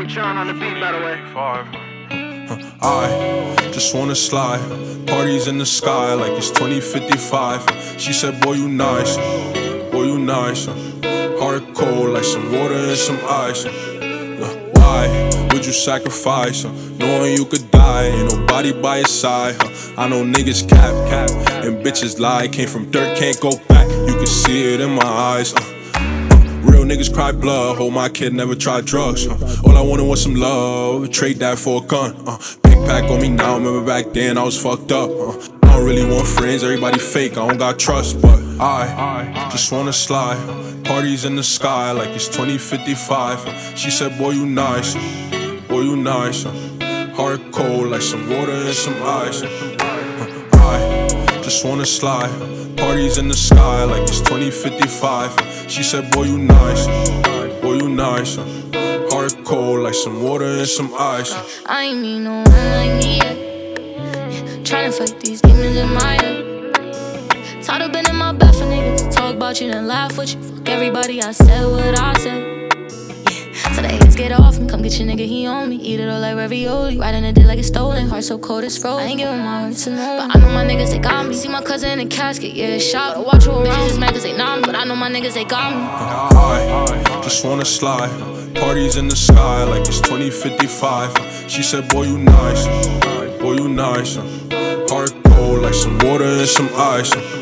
Patreon on the beat, by the way. I just wanna slide, parties in the sky like it's 2055. She said, boy, you nice, boy, you nice. Heart cold like some water and some ice. Why would you sacrifice, knowing you could die, ain't nobody by your side? I know niggas cap, and bitches lie. Came from dirt, can't go back, you can see it in my eyes. Real niggas cry blood, hold my kid, never tried drugs. All I wanted was some love, trade that for a gun. Big pack on me now, remember back then I was fucked up. I don't really want friends, everybody fake, I don't got trust. But I just wanna slide, parties in the sky like it's 2055. She said, boy, you nice, boy, you nice. Heart cold like some water and some ice. I just wanna slide, parties in the sky like it's 2055. She said, boy, you nice, boy, you nice. Heart cold like some water and some ice. I ain't mean no one like me yet. Tryna fight these demons in my head. Tired of being in my bed for niggas talk about you and laugh with you. Fuck everybody, I said what I said. So the haters get off me, come get your nigga, he on me. Eat it all like ravioli, riding a dick like it's stolen. Heart so cold it's frozen, I ain't giving my heart to no one. But I know my niggas, they got me. See my cousin in the casket, yeah, it's shot. I watch her around, bitches just mad cause they know me. But I know my niggas, they got me. I just wanna slide, parties in the sky like it's 2055. She said, boy, you nice, boy, you nice. Heart cold like some water and some ice.